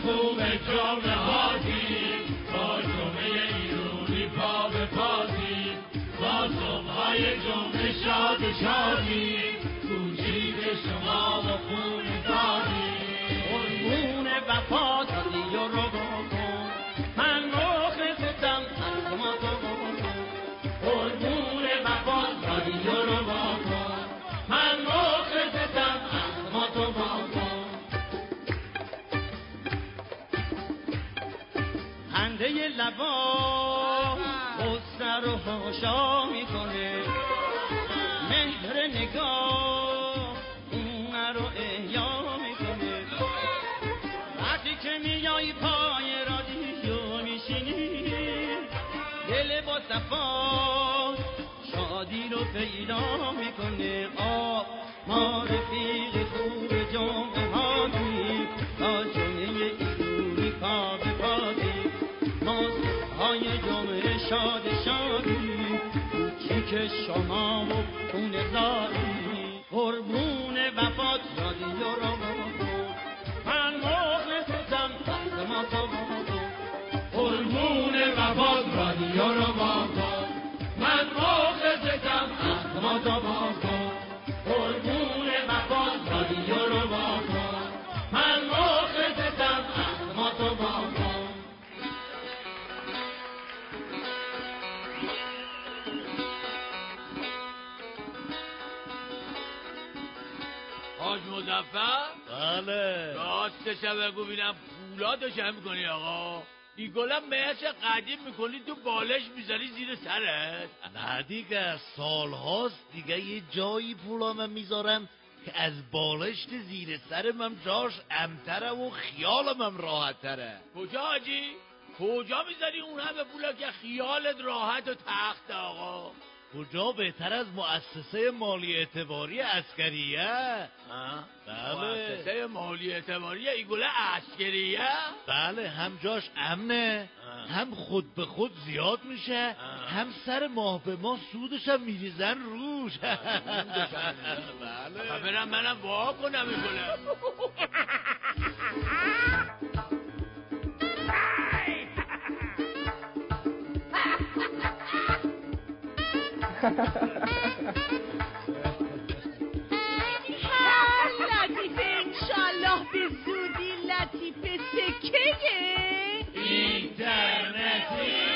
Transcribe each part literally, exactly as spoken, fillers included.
خوب جامعه هاتیم، با جامعه ایرونی پا به پاتیم، با صبحهای جمعه شاد شادیم، کوچیک شما و خون دادیم. قربون وفا دادی و رو بکن، من مخلصتم از ما تو بکن. قربون وفا دادی و رو بکن، من مخلصتم از ما تو بکن. خنده لبا غصه رو هاشا میکنه، مهر نگاه اون رو احیا میکنه. وقتی که میای پای رادیو میشینی، دل با صفا شادی رو پیدا میکنه. آه ما رفیق خوب جمعه هاتیم، با جمعه ایرونی پا به پاتیم، ما های جمعه شاد شادیم، کوچیک شما و خون زایی. قربون وفات رادیو رو بکن، من مخلصتم از ما تو بکن. قربون وفات رادیو رو بکن، من مخلصتم از ما تو بکن. قربون وفات رادیو رو بکن، من مخلصتم از ما تو بکن. حاج مظفر؟ بله راستشو بگو بینم پولادش هم میکنی آقا؟ این گلم مهش قدیم میکنی تو بالش میذاری زیر سرت؟ نه دیگه سالهاست دیگه یه جایی پولامم میذارم که از بالشت زیر سرم جاش امتره و خیالمم راحت تره. کجا حاجی؟ کجا میذاری اون همه پولا که خیالت راحت و تخت آقا؟ کجا بهتر از مؤسسه مالی اعتباری عسکریه؟ بله مؤسسه مالی اعتباری ایگوله عسکریه؟ بله، هم جاش امنه، هم خود به خود زیاد میشه، هم سر ماه به ماه سودش هم میریزن روش. بله برم منم وا کنم ایگوله. لطیفه انشالله به زودی لطیفه سکه اینترنتی.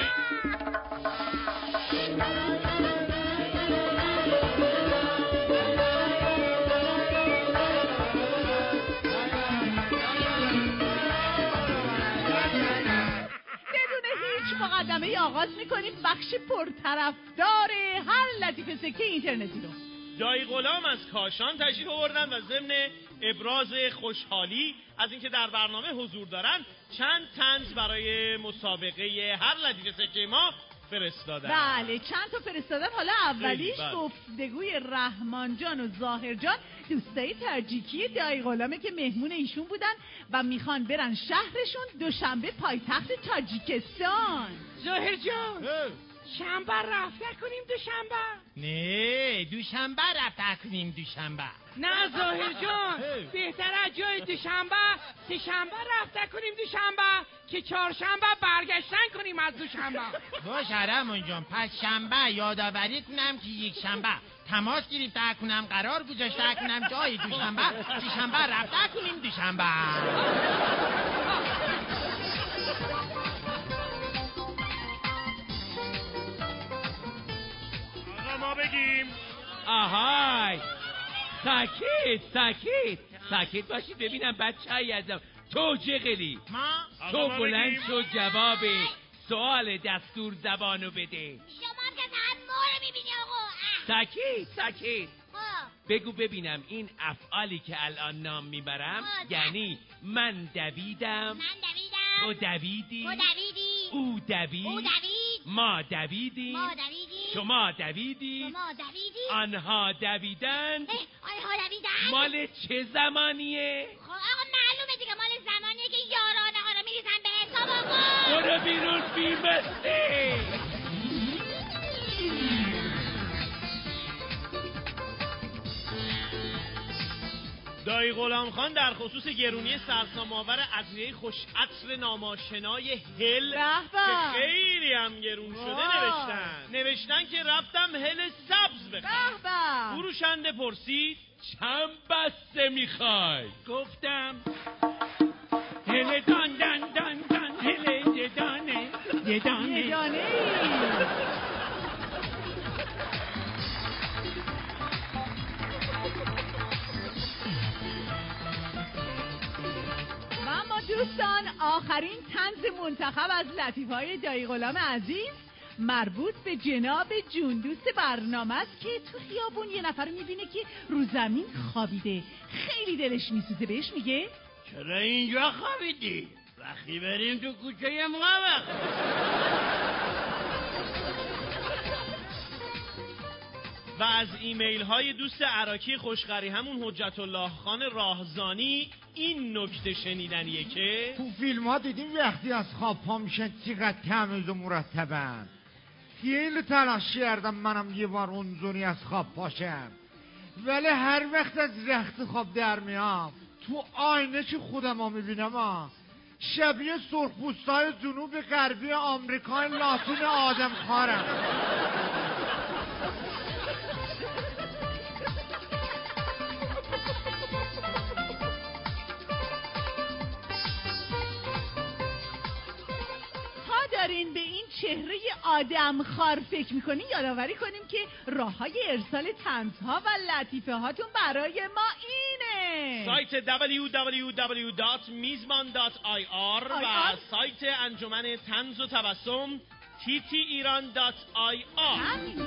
مقدمه آغاز میکنیم بخش پرطرفدار هر لطیفه سکه اینترنتی رو. دایی غلام از کاشان تشریف آوردن و ضمن ابراز خوشحالی از اینکه در برنامه حضور دارن چند طنز برای مسابقه هر لطیفه سکه ما فرستادن. بله چند تا فرستادن. حالا اولیش گفتگوی رحمان جان و ظاهر جان، دوستای تاجیکی دایی غلامه که مهمون ایشون بودن و میخوان برن شهرشون دوشنبه پایتخت تاجیکستان. ظاهر جان شنبه رفته کنیم دوشنبه؟ نه دوشنبه رفته کنیم دوشنبه. نه ظاهر جان بهتر از جای دوشنبه سه شنبه رفته کنیم دوشنبه که چهارشنبه برگشتن کنیم از دوشنبه. باشه رحمان جان، پس شنبه یادآوری کنم که یک شنبه تماس گرفته کنم، قرار گذاشته کنم جای دوشنبه سه شنبه رفته کنیم دوشنبه. ما بگیم آهای ساکت ساکت ساکت باشید ببینم بچه های ازم تو جغلی ما تو بلند شو جواب سوال دستور زبانو بده. شما که فقط ما رو میبینی آقا. ساکت ساکت بگو ببینم این افعالی که الان نام میبرم یعنی من دویدم، من دویدم، تو دویدی، تو دویدی، او دوید، او دوید، ما دویدیم، ما دویدیم، شما دویدی، شما دویدی، آنها دویدند. آنها دویدند. مال چه زمانیه؟ خب آقا معلومه دیگه مال زمانیه که یارانه ها رو میریزن به حساب آقا. برو بیرون بیمسته. دایی غلام خان در خصوص گرونی سرسام‌آور ادویه خوش عطر ناماشنای هل که خیلی هم گرون شده نوشتن نوشتن که رفتم هل سبز بخرم. فروشنده پرسید چند بسته میخوای؟ گفتم هل دان دان دان دان هل یه دانه یه دانه یه دانه و اما دوستان آخرین طنز منتخب از لطیفه‌های دایی غلام عزیز مربوط به جناب جون دوست برنامه است که تو خیابون یه نفر میبینه که رو زمین خوابیده، خیلی دلش میسوزه، بهش میگه چرا اینجا خوابیدی؟ وقتی بریم تو کوچه ما. و از ایمیل های دوست عراکی خوشخری همون حجت الله خان راهزانی این نکته شنیدنیه که تو فیلم ها دیدیم وقتی از خواب پا میشن چقدر تمیز و مرتبن. خیلی تلاش کردم منم یه بار اونجوری از خواب پاشم، ولی هر وقت از رخت خواب در میام تو آینه که خودم ها میبینم ها شبیه سرخپوستای جنوب غربی آمریکای لاتین آدم خارم. دارین به این چهره آدم خار فکر میکنین یادآوری کنیم که راه های ارسال طنزها و لطیفه هاتون برای ما اینه: سایت دبلیو دبلیو دبلیو دات میزبان دات آی آر و سایت انجمن طنز و تبسم تی تی ایران دات آی آر.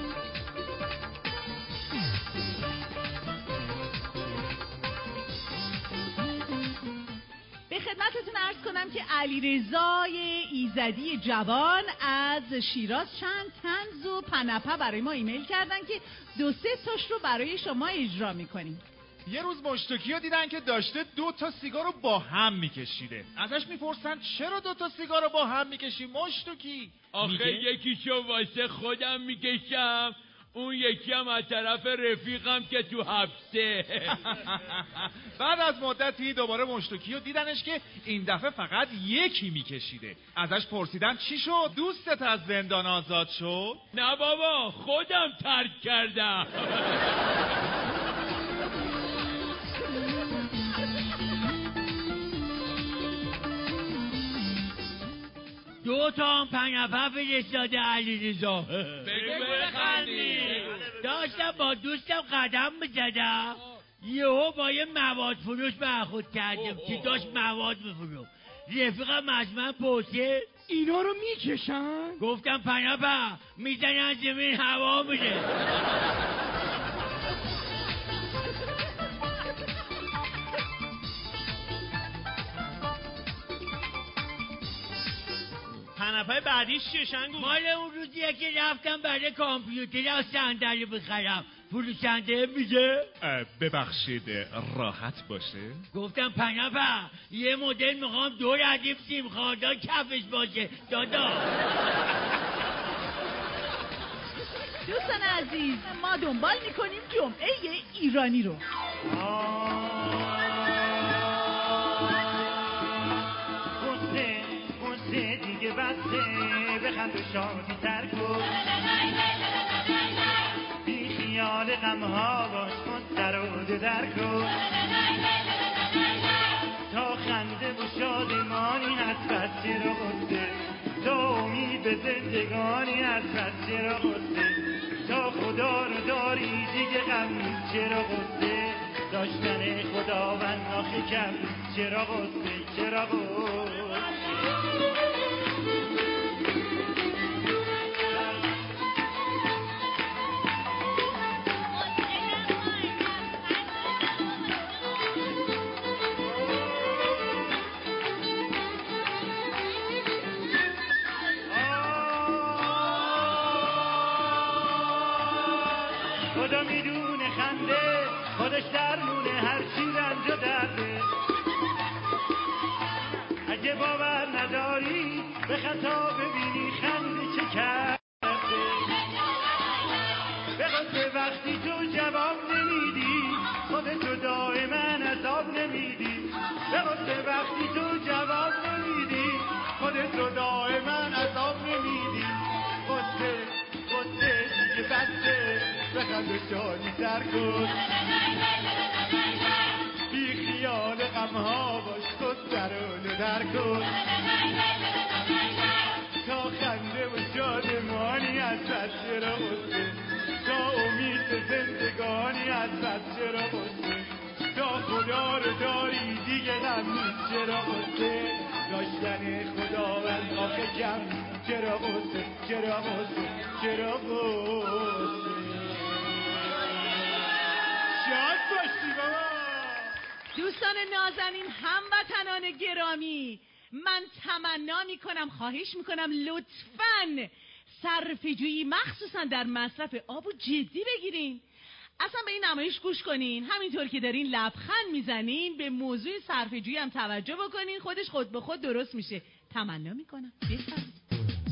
به خدمتتون عرض کنم که علیرضای ایزدی جوان از شیراز چند طنز و پنپه برای ما ایمیل کردن که دو سه تاش رو برای شما اجرا میکنیم. یه روز مشتکی ها دیدن که داشته دو تا سیگار رو با هم میکشیده. ازش میپرسن چرا دو تا سیگار رو با هم میکشی مشتکی؟ آخه یکیشو واسه خودم میکشم، اون یکی هم از طرف رفیقم که تو حبسه. بعد از مدتی دوباره مشتکی رو دیدنش که این دفعه فقط یکی میکشیده. ازش پرسیدن چی شد؟ دوستت از زندان آزاد شد؟ نه بابا، خودم ترک کردم. دو تا هم پنپه فرستاده علیرضا. بگو بخندی. داشتم با دوستم قدم می‌زدم، یهو با یه مواد فروش برخورد کردم که داشت مواد می‌فروخت. رفیقم از من پرسید اینا رو میکشن؟ گفتم پنپه میزنن زمین هوا میره. پنپه بعدیش چیه شنگو؟ مال اون روزیه که رفتم برای کامپیوتر از صندلی بخرم، فروشنده میگه ببخشید راحت باشه؟ گفتم پنپه یه مدل میخوام دو ردیف سیم خاردا کفش باشه دادا. دوستان عزیز ما دنبال میکنیم جمعه ایرانی رو. دیگه بسته بخند و شادی تر کن، بی خیال غمها باش کن سر و در کن، تا خنده و شادمانی هست بس چرا غصه، تا امید به زندگانی هست بس چرا غصه، تا خدا رو داری دیگه غم چرا غصه، داشتن خداوند آخه کم چرا غصه چرا غصه. خدا میدونه خنده خودش درمونه هر چی رنج و درده، اگه باور نداری به خطا ببینی خنده چه کرده، به خاطر وقتی تو جواب نمیدی خودتو دائما عذاب قصه وقتی تو جواب نمیدی خودت رو دائما عذاب نمیدی قصه قصه دیگه بسته بخند و شادی سر کن بی خیال غمها باش خود سرونو در کن تا خنده و شادمانی از بس چرا قصه تا امید زندگانی از بس چرا قصه تا خدا رو داری دیگه غم نیست چرا قصه داشتن خداوند آخه کم چرا قصه چرا قصه چرا قصه شاد باشی بابا. دوستان نازنین هموطنان گرامی، من تمنا میکنم خواهش میکنم لطفاً صرفه‌جویی مخصوصا در مصرف آبو جدی بگیرین. اصلا به این نمایش گوش کنین، همینطور که دارین لبخند میزنین به موضوع صرفه‌جویی هم توجه بکنین، خودش خود به خود درست میشه. تمنا میکنم. بفرمایید.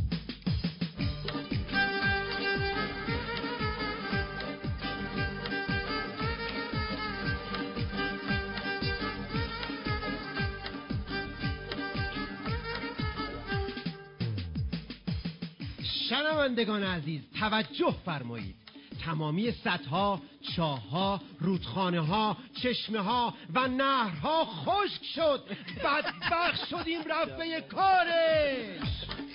شنوندگان عزیز توجه فرمایید. تمامی سدها، چاه‌ها، رودخانه‌ها، چشمه‌ها و نهرها خشک شد. بدبخت شدیم رفته کارش.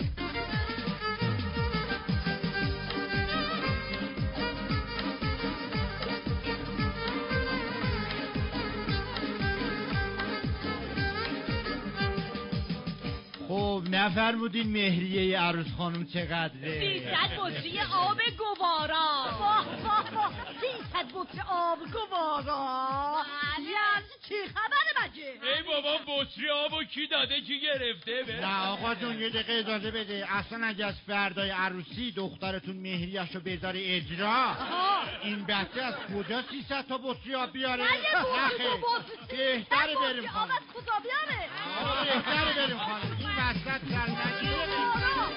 خب نفرمودین مهریه عروس خانم چقدره؟ سیصد بطری آب گوارا. سیصد بطری آب گوارا. یعنی چی خبره مگه؟ ای بابا بطری آبو کی داده کی گرفته؟ نه آقا جون یه دقیقه اجازه بده. اصلا اگه از فردای عروسی دخترتون مهریه‌شو بذاره اجرا، این بچه از کجا سیصد تا بطری آب بیاره؟ بهتره بریم خانم. آب از کجا بیاره؟ بهتره بریم خانم. این وسط کل نگیره.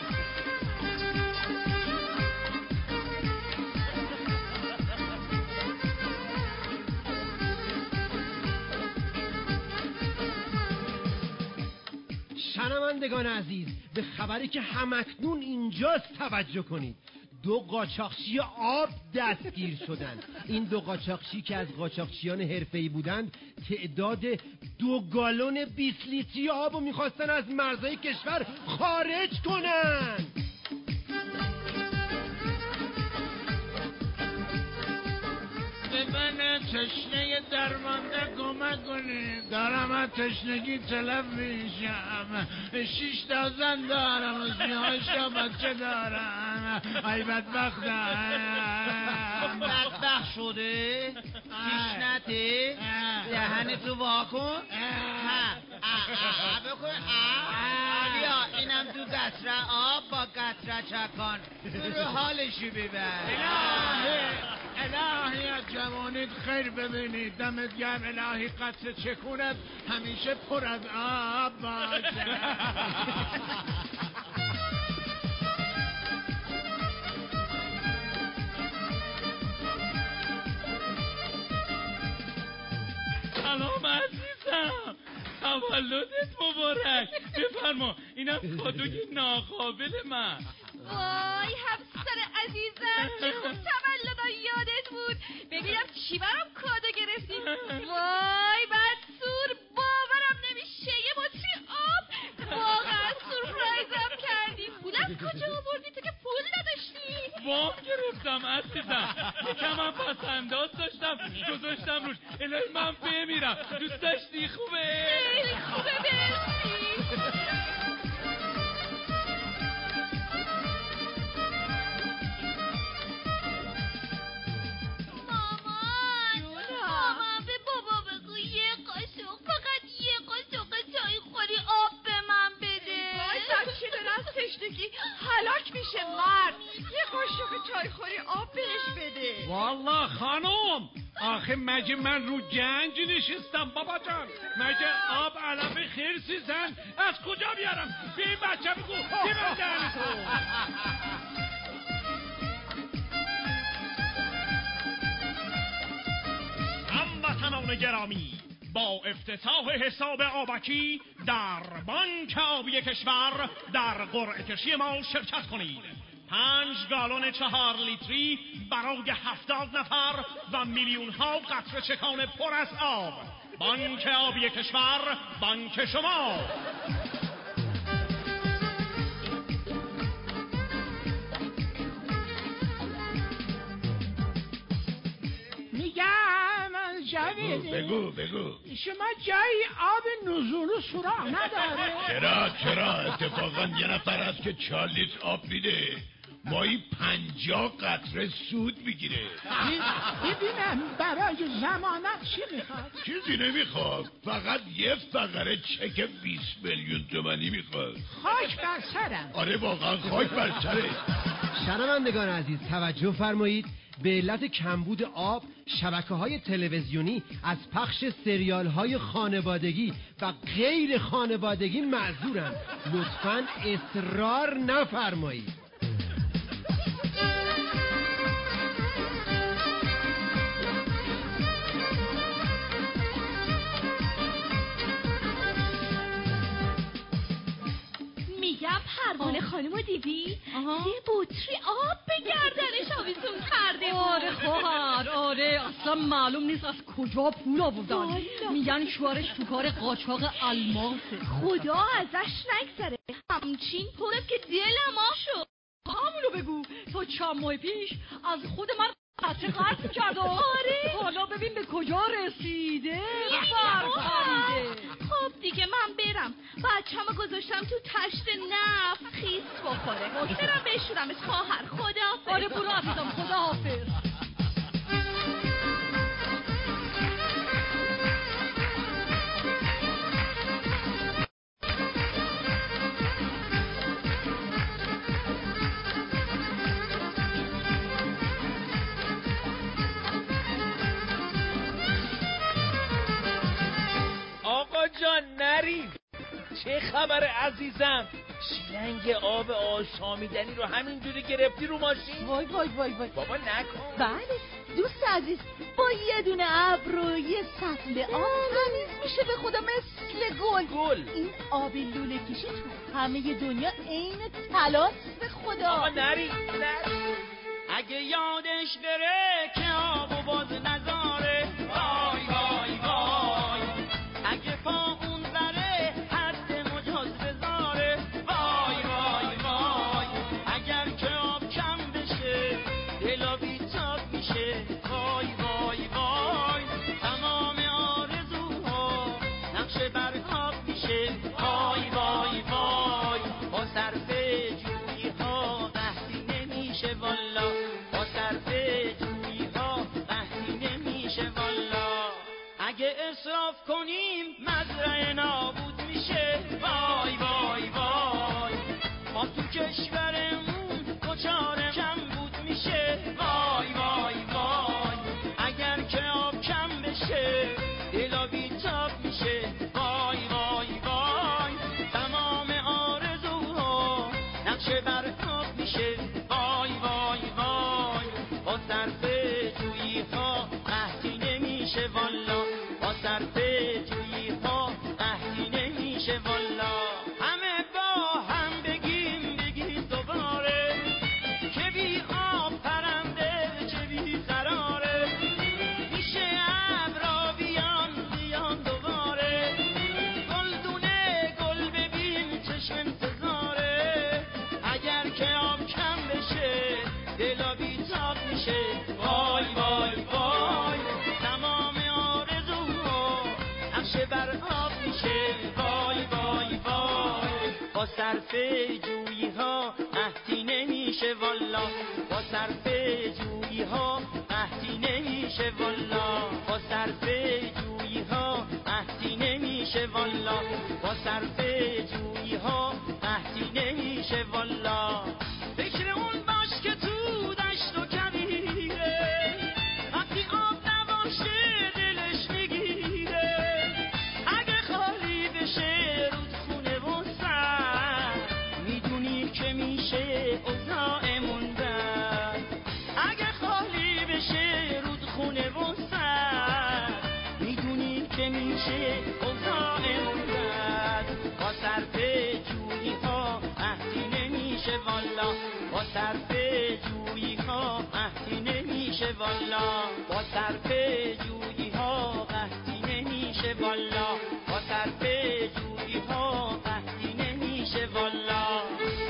شنوندگان عزیز به خبری که همکنون اینجاست توجه کنید. دو قاچاقچی آب دستگیر شدند. این دو قاچاقچی که از قاچاقچیان حرفه‌ای بودند تعداد دو گالون بیست لیتری آب رو میخواستن از مرزهای کشور خارج کنند. به من تشنه درمانده کمک کنید، دارم از تشنگی تلف میشم. شیش تا زن دارم و سیاهش تا بچه دارم. ای بدبختم. بدبخت شده تشنته دهن تو واکن بکن. آلیا اینم تو قطره آب با قطره چکان رو حالشو ببر. الهی الهی از جوانیت خیر ببینید. دمت گرم الهی قطره چکونت همیشه پر از آب باشه. سلام عزیزم، تولدت مبارک. بفرما اینم کادوی ناقابل من. وای همسر عزیزم چه خوب تولدت یادت بود. ببینم چی برام کادو گرفتی. وای بدسور باورم نمیشه یه بطری آب. واقعا سورپرایزم کردی. پولم کجا آوردی تو که پول نداشتی؟ وام گرفتم عزیزم. یکم هم پس انداز داشتم گذاشتم روش. الهی من بمیرم. دوست داشتی؟ خوبه؟ خیلی خوبه برسی. هلاک میشه مرد. یه قاشق چای خوری آب بهش بده. والله خانم آخه مگه من رو گنج نشستم بابا جان؟ مگه آب علف خرسی زن از کجا بیارم؟ به این بچه بگو ببر دهنتو. هموطنان گرامی، با افتتاح حساب آبکی در بانک آبی کشور در قرعه کشی ما شرکت کنید. پنج گالون چهار لیتری برای هفتاد نفر و میلیون ها قطره چکان پر از آب. بانک آبی کشور، بانک شما. میگم جاوید، بگو بگو شما جایی آب نزول و سوراخ نداره؟ چرا چرا اتفاقا یه نفر هست که چهار لیتر آب میده، مایی پنجاه قطره سود میگیره. ببینم برای ضمانت چی میخواد؟ چیزی نمیخواد، فقط یه فقره چک بیست میلیون تومانی میخواد. خاک بر سرم. آره واقعا خاک بر سره. شنوندگان عزیز توجه فرمایید. به علت کمبود آب شبکه‌های تلویزیونی از پخش سریال‌های خانوادگی و غیر خانوادگی معذورند. لطفاً اصرار نفرمایید. میگم پروانه خانمو دیدی؟ یه بطری آب به گردنش آویزون کرده بود. آره خواهر، آره اصلا معلوم نیست از کجا پول آوردن. میگن شوهرش تو کار قاچاق الماسه. خدا ازش نگذره، همچین پرست که دلم آب شد. همونو بگو، تا چند ماه پیش از خود من قطعه قرض کرد. آره حالا ببین به کجا رسیده. برخریده. خب دیگه من برم، بچه‌مو گذاشتم تو تشت نفت خیس بخوره. برم بشورمش خواهر. خدا. آره برو عزیزم، خدا حافظ. آقا جان نرید. چه خبر عزیزم؟ شیلنگ آب آشامیدنی رو همینجوری گرفتی رو ماشین؟ وای وای وای وای بابا نکن. بله دوست عزیز، با یه دونه ابر و یه سطل آب تمیز میشه به خدا مثل گل. گل این آب لوله کشی تو همه دنیا عین طلاست به خدا. آقا نرید نرید. اگه یادش بره که آب و باز نذاره، وای وای وای. اگه پا اون بره حد مجاز بذاره، وای وای وای. اگر که آب کم بشه دلا بیتاب میشه، وای وای وای. تمام آرزوها نقشه بر آب میشه، وای وای وای. با صرف جویی ها قحطی نمیشه والا، با صرف جویی ها قحطی نمیشه والا. اگه اصراف کنیم مزرعه نابود میشه، وای وای وای. ما تو کشورمون دچار کم بود میشه، وای وای وای. اگر که آب کم بشه دلا بیتاب میشه، وای وای وای. تمام آرزوها نقشه بر آب میشه، وای وای وای. با صرف جویی ها قحطی نمیشه والا، با صرف جویی ها قحطی نمیشه والا. همه با هم بگیم بگیم دوباره که بی آب پرنده چه بی قراره. میشه ابرا بیان بیان دوباره، گلدونه گل ببین چشم انتظاره. اگر که آب کم بشه دلا بیتاب میشه، وای وای وای. تمام آرزوها نقشه بر آب میشه، وای وای وای. با صرف جویی ها قحطی نمیشه والا، با صرف جویی ها قحطی نمیشه والا، با صرف جویی ها قحطی نمیشه والا، با صرف جویی ها قحطی نمیشه والا. فکر اون باش که تو دشت و کویره، وقتی آب نباشه دلش میگیره. اگه خالی بشه رودخونه و سر، میدونی که میشه اوضاعمون بد. اگه خالی بشه رودخونه و سر، میدونی که میشه والا، با صرف جویی ها قحطی نمیشه والا، با صرف جویی ها قحطی نمیشه والا.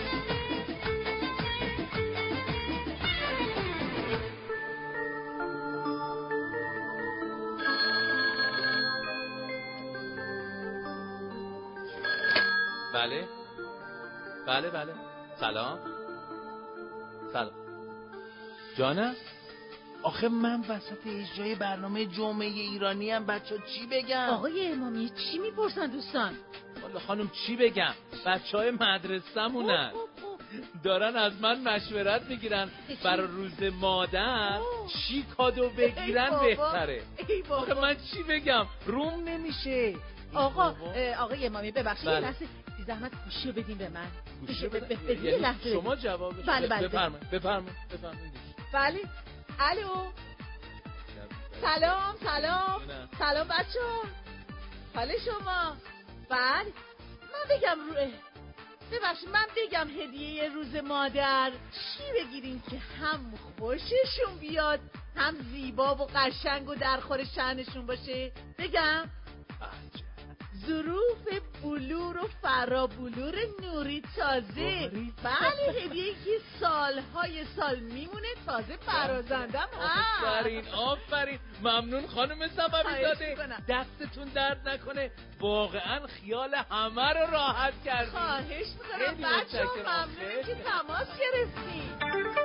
بله بله بله سلام سلام جانم. آخه من وسط اجرای برنامه جمعه ایرانی هم بچه چی بگم؟ آقای امامی چی میپرسن دوستان؟ والا خانم چی بگم؟ بچه های مدرسه‌مونن دارن از من مشورت میگیرن برای روز مادر چی کادو بگیرن بهتره. آخه من چی بگم؟ روم نمیشه. آقا آقای امامی ببخشید بله. یه لحظه بی زحمت گوشی رو بدین به من. گوشی ب- ب- بدین یعنی لحظه. شما جوابش بله بله بفرمایید بفرمایید بفرمایید. بله. الو سلام سلام سلام بچه ها، حال شما؟ بله من بگم رو ببخشید من بگم هدیه روز مادر چی بگیریم که هم خوششون بیاد هم زیبا و قشنگ و در خور شأنشون باشه؟ بگم ظروف بلور و فرابلور نوری تازه. بله هدیه که سالهای سال میمونه تازه برازندم هست. آفرین آفرین ممنون خانم صبری زاده، دستتون درد نکنه، واقعا خیال همه رو راحت کردید. خواهش میکنم بچه ها، ممنونم که تماس گرفتید.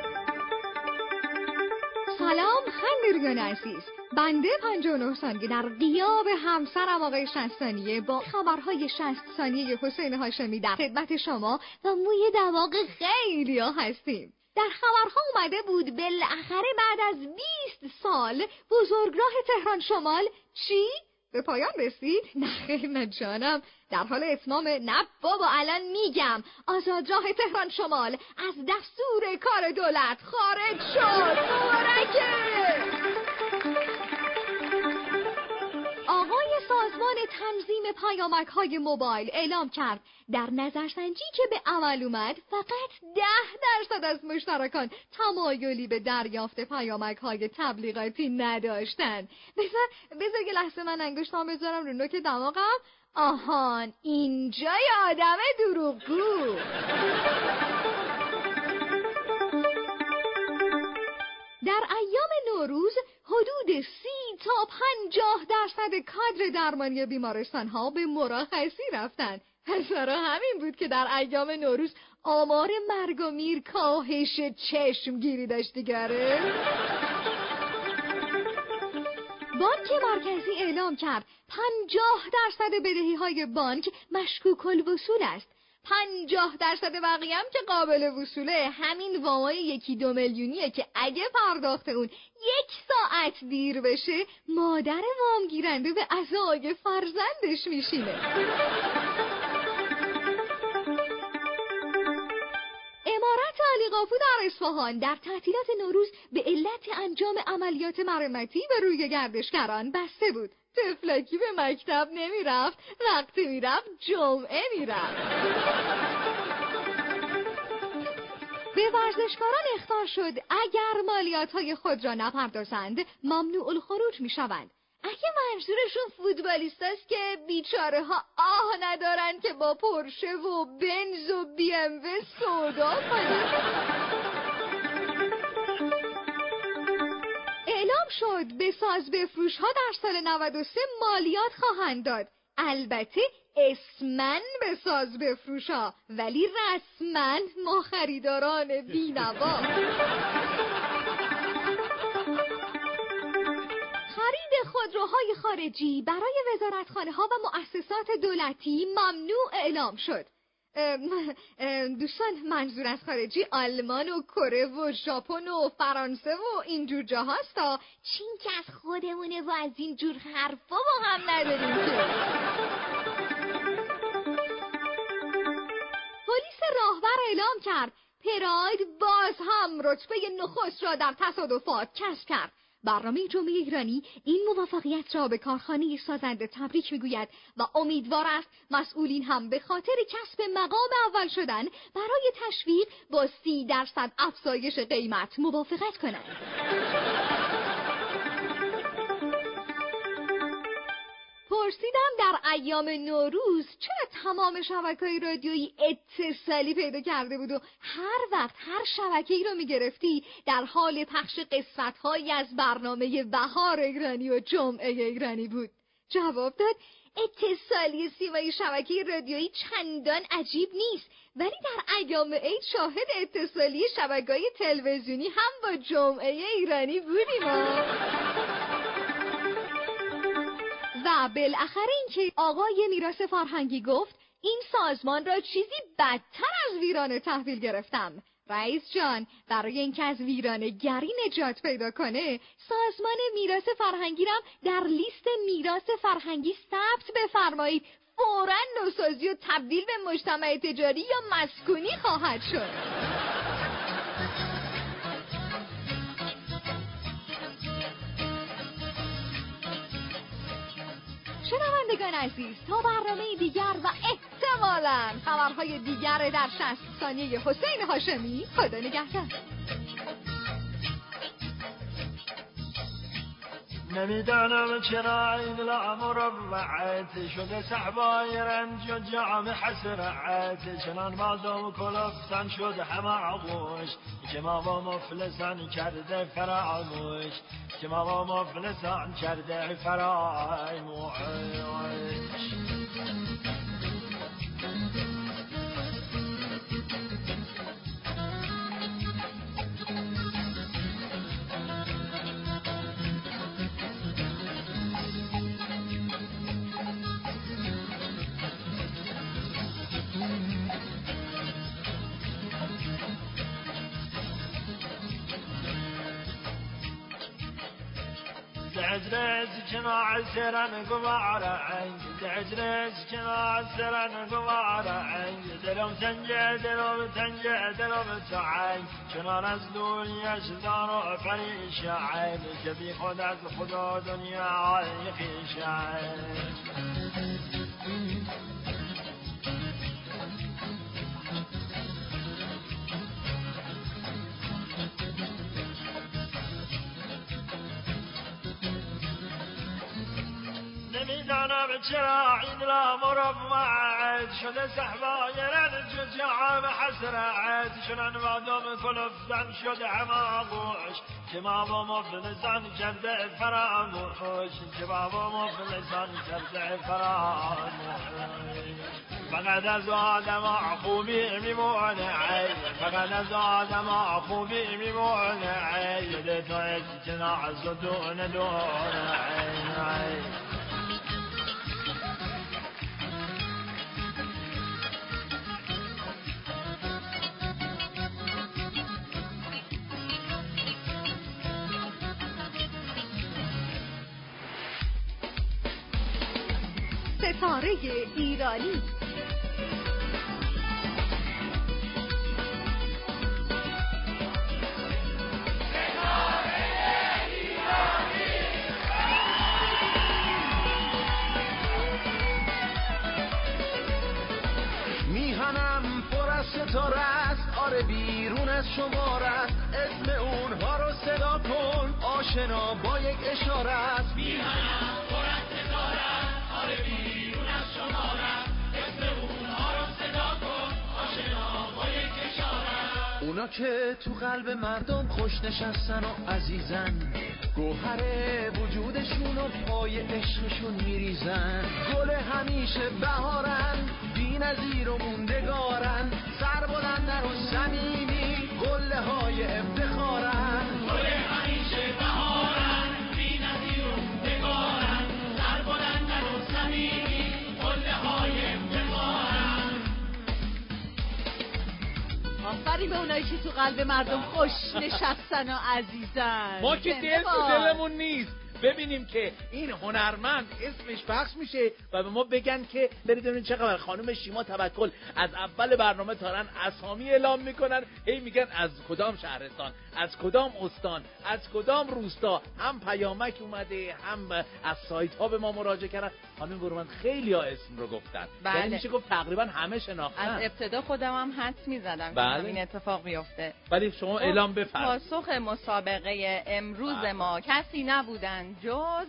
سلام خندریان عزیز، بنده پنجاه و نه سالگی در غیاب همسرم آقای شصت ثانیه با خبرهای شصت ثانیه حسین هاشمی در خدمت شما و موی دماغ خیلی ها هستیم. در خبرها اومده بود بالاخره بعد از بیست سال بزرگراه تهران شمال چی؟ به پایان رسید؟ نه خیر نه جانم، در حال اتمام. نه بابا الان میگم آزادراه تهران شمال از دستور کار دولت خارج شد. مبارکه. آقای سازمان تنظیم پیامک های موبایل اعلام کرد در نظرسنجی که به عمل اومد فقط ده درصد از مشترکان تمایلی به دریافت پیامک های تبلیغاتی نداشتن. بذار بذار یه لحظه من انگشتام بذارم رو نوک دماغم. آهان اینجا یه آدم دروغگو. در ایام نوروز حدود سی تا پنجاه درصد کادر درمانی بیمارستان ها به مرخصی رفتن. پسرا همین بود که در ایام نوروز آمار مرگ و میر کاهش چشمگیری داشت دیگره. بانک مرکزی اعلام کرد پنجاه درصد بدهی های بانک مشکوک الوصول است. پنجاه درصد بقیه هم که قابل وصوله. همین وامای یکی دو میلیونیه که اگه پرداخت اون یک ساعت دیر بشه مادر وام گیرنده به عزای فرزندش میشینه. امارت علی قاپو در اصفهان در تعطیلات نوروز به علت انجام عملیات مرمتی به روی گردشگران بسته بود. طفلکی به مکتب نمیرفت، وقتی میرفت جمعه میرفت. به ورزشکاران اخطار شد اگر مالیات‌های خود را نپردازند ممنوع الخروج میشوند. اگه منظورشون فوتبالیستاست که بیچاره ها آه ندارن که با پورشه و بنز و بی ام و سودا کنن. اعلام شد به ساز بفروش ها در سال نود و سه مالیات خواهند داد. البته اسمن به ساز بفروش ها ولی رسمن ما خریداران بینوا. خرید خودروهای خارجی برای وزارتخانه ها و مؤسسات دولتی ممنوع اعلام شد. دوستان منظور از خارجی آلمان و کره و ژاپن و فرانسه و اینجور جاهاست تا چین که از خودمونه و از اینجور حرفا با هم نداریم که. پلیس راهبر اعلام کرد پراید باز هم رتبه نخست را در تصادفات کسب کرد. برنامه جمعه ایرانی این موفقیت را به کارخانه سازنده تبریک میگوید و امیدوار است مسئولین هم به خاطر کسب مقام اول شدن برای تشویق با سی درصد افزایش قیمت موافقت کنند. پرسیدم در ایام نوروز چرا تمام شبکه‌های رادیویی اتصالی پیدا کرده بود و هر وقت هر شبکه‌ای رو میگرفتی در حال پخش قسمت‌هایی از برنامه بهار ایرانی و جمعه ایرانی بود. جواب داد اتصالی سیمای شبکه رادیویی چندان عجیب نیست، ولی در ایام عید شاهد اتصالی شبکه‌های تلویزیونی هم با جمعه ایرانی بودیم. و بالاخره اینکه آقای میراث فرهنگی گفت این سازمان را چیزی بدتر از ویرانه تحویل گرفتم. رئیس جان برای اینکه از ویرانه گری نجات پیدا کنه سازمان میراث فرهنگی را در لیست میراث فرهنگی ثبت بفرمایید. فوراً نوسازی و تبدیل به مجتمع تجاری یا مسکونی خواهد شد. شنوندگان عزیز، تا برنامه دیگر و احتمالاً خبرهای دیگر در شصت ثانیه حسین هاشمی، خدا نگهدار. نمیدانم چرا این مربعت شده صحبای رنج و جام حسرت، چنان مادم کلفتن شد همه آغوش که ما با مفلسان کرده فراموش، که ما با مفلسان کرده فراموش. دعجرز كنا عسرن قمار عين دعجرز كنا عسرن قمار عين دلهم تنجا دلهم تنجا دلهم تعين كنا نزلون يشدار فريش عين كبي خد از خدا دنيا عايقيش عين. نمیدانم چرا این را مربعت شده صحبای رنج و جام حسرت، چنان مادم کلفتن شده همه آغوش که ما با مفلسان کرده فراموش، که ما با مفلسان کرده فراموش. فقط از آدم خوبی میمونه عید، فقط از آدم خوبی میمونه عید، تو هیچ جناز و دون دون عید. ستاره ایرانی. میهنم پر از ستاره است، آره بیرون از شمار است، اسم اونها رو صدا کن آشنا با یک اشاره است. میهنم پر از ستاره است، آره بیرون از شمار است، اسم اونها رو صدا کن آشنا با یک اشاره است. اونا که تو قلب مردم خوش نشستن و عزیزن، گوهر وجودشون و پای عشقشون میریزن، گل همیشه بهارن، بی نظیر و موندگارن، سر بلندن و صمیمی، قله های افتخارن، گل همیشه بهارن، بی نظیر و موندگارن، سر بلندن و صمیمی، قله های افتخارن. آفرین به اونایی که تو قلب مردم خوش نشستن و عزیزن. ما که دل تو دلمون نیست ببینیم که این هنرمند اسمش پخش میشه و به ما بگن که برید ببینید چه خبر. خانم شیما توکل از اول برنامه تارن اسامی اعلام میکنن، هی میگن از کدام شهرستان، از کدام استان، از کدام روستا، هم پیامک اومده هم از سایت ها به ما مراجعه کردن. خانم برومند خیلی ها اسم رو گفتن، بله. یعنی میشه گفت تقریبا همه شناختن. از ابتدا خودم هم حدس میزدم بله. که این اتفاق بیفته. ولی شما اعلام بفرمایید. پاسخ مسابقه امروز بله. ما کسی نبودن جز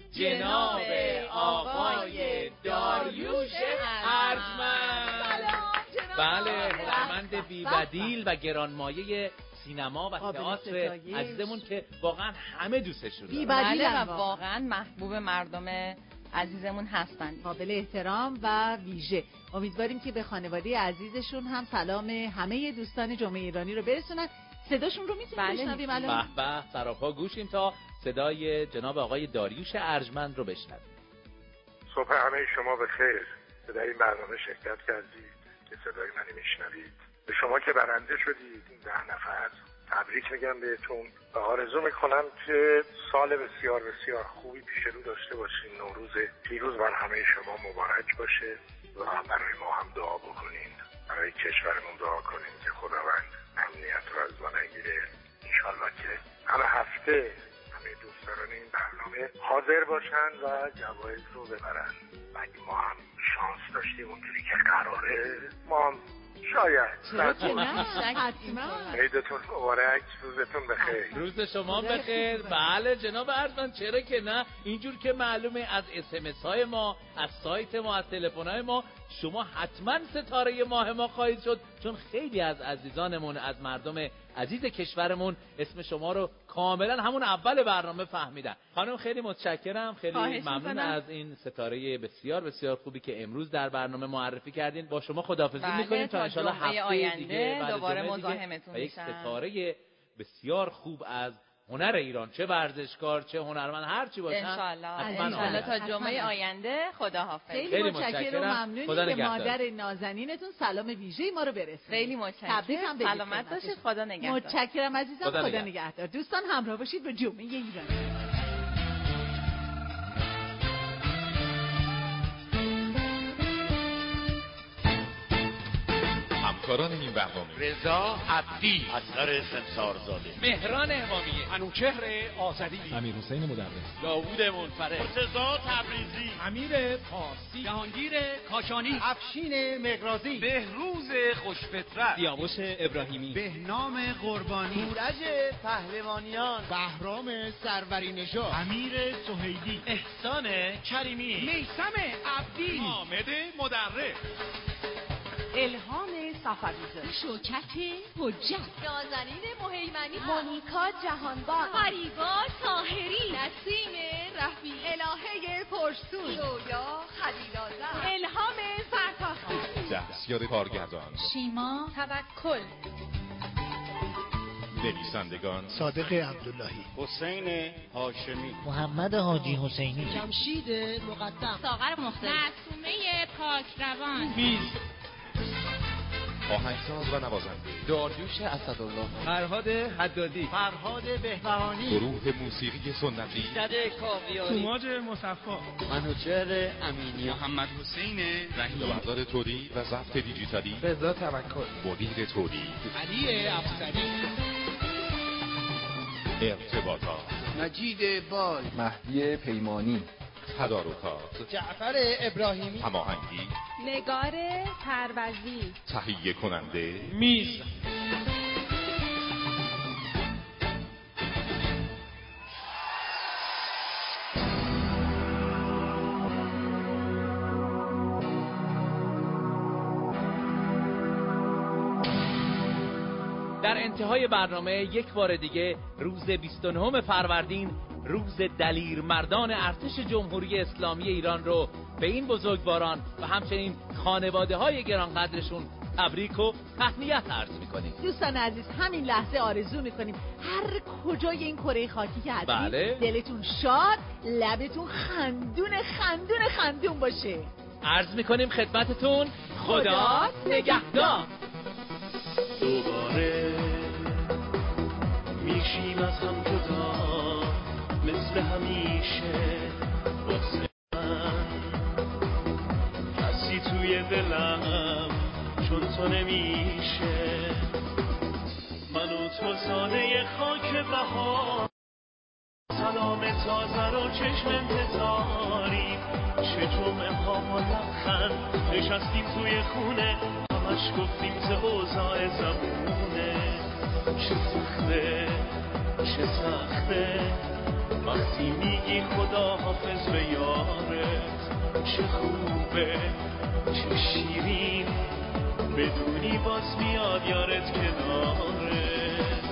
جناب آقای داریوش ارجمند. بله، هنرمند بی‌بدیل و گرانمایه سینما و تئاتر عزیزمون که واقعا همه دوستشون دارن. بله و واقعا محبوب مردم عزیزمون هستن، قابل احترام و ویژه. امیدواریم که به خانواده عزیزشون هم سلام همه دوستان جامعه ایرانی رو برسونن. صداشون رو میتونیم بشنویم الان؟ به به، سراپا گوشیم تا صدای جناب آقای داریوش ارجمند رو بشنویم. صبح همه شما بخیر. در این برنامه شرکت کردید که صدای منو میشنوید. به شما که برنده شدید این ده نفر تبریک میگم بهتون و آرزو میکنم که سال بسیار بسیار خوبی پیش رو داشته باشین. نوروز پیروز بر همه شما مبارک باشه و برای ما هم دعا بکنین، برای کشورمون دعا کنین که خداوند امنیت رو از ما نگیره. انشالله که همه هفته همه دوستان این برنامه حاضر باشن و جوایز رو ببرن و اگه ما هم شانس داشتیم اونجوری که قراره ما هم شاید. چرا که نه؟ حتما. عیدتون مبارک، روزتون بخیر. روز شما بخیر. بله جناب ارجمند، چرا که نه؟ اینجور که معلومه از اس ام اس های ما، از سایت ما، از تلفن های ما، شما حتما ستاره ماه ما خواهید شد، چون خیلی از عزیزانمون، از مردم عزیز کشورمون اسم شما رو کاملا همون اول برنامه فهمیدن. خانم خیلی متشکرم، خیلی ممنون از این ستاره بسیار بسیار خوبی که امروز در برنامه معرفی کردین. با شما خداحافظی بله، میکنیم تا ان شاءالله هفته دیگه دوباره مزاحمتون میشم. یک ستاره بسیار خوب از هنر ایران، چه ورزشکار چه هنرمند هر چی باشن انشالله انشالله تا جمعه آینده. خداحافظ. خیلی, خیلی متشکرم و ممنونیم که مادر نازنینتون سلام ویژه ما رو برسونید. خیلی متشکرم. سلامت باشید. خدا نگهدار. متشکرم عزیزم. خدا, خدا نگهدار. دوستان همراه باشید با جمعه ایران. همکاران این برنامه: رضا عبدی، اصغر سمسارزاده، مهران امامیه، منوچهر آزدی، امیر حسین مدرس، داوود منفرد، مرتضی تبریزی، امیر پارسی، جهانگیر کاشانی، افشین مقرازی، بهروز خوشفطرت، سیاوش ابراهیمی، بهنام قربانی، اورج پهلوانیان، بهرام سروری نژاد، امیر سهیلی، احسان کریمی، میثم عبدی، حامد مدرس، الهام صفوی‌زاده، شوکت حجت، نازنین مهیمنی، مونیکا جهانبان، فریبا طاهری، نسیم رفیعی، الهه پرسون، رویا خلیل‌آذر، الهام فرخ‌خان، دستیار کارگردان شیما توکل، نویسندگان صادق عبداللهی، حسین هاشمی، محمد حاجی حسینی، جمشید مقدم، ساغر مختار، معصومه پاکروان، میز آهنگساز و نوازنده داریوش اسدالله، فرهاد حدادی، فرهاد بهبهانی، گروه موسیقی سنتی شده کاویانی، توماج مصفا، منوچهر امینی، محمد حسین رحیم، بردار تولید و ضبط دیجیتالی رضا توکل، مدیر تولید علی افسری، ارتباطات مجید بال، مهدی پیمانی، تدارکات جعفر ابراهیمی، هماهنگی نگار پروزی، تهیه کننده میز. در انتهای برنامه یک بار دیگه روز بیست و نهم فروردین، روز دلیر مردان ارتش جمهوری اسلامی ایران رو به این بزرگواران و همچنین خانواده های گرانقدرشون تبریک و تهنیت عرض میکنیم. دوستان عزیز، همین لحظه آرزو میکنیم هر کجای این کره خاکی که هستید بله. دلتون شاد، لبتون خندون خندون خندون باشه. عرض میکنیم خدمتتون خدا نگهدار. دوباره میشیم از هم جدا مثل همیشه، واسه من کسی توی دلم چون تو نمیشه. من و تو ساده خاک بهار، سلام تازه رو چشم انتظاری، چه جمعه ها با لبخند نشستیم توی خونه، همش گفتیم ز اوضاع زمونه. چه سخته چه چه سخته وقتی میگی خدا حافظ به یارت، چه خوبه چه شیرین بدونی باز میاد یارت کنارت.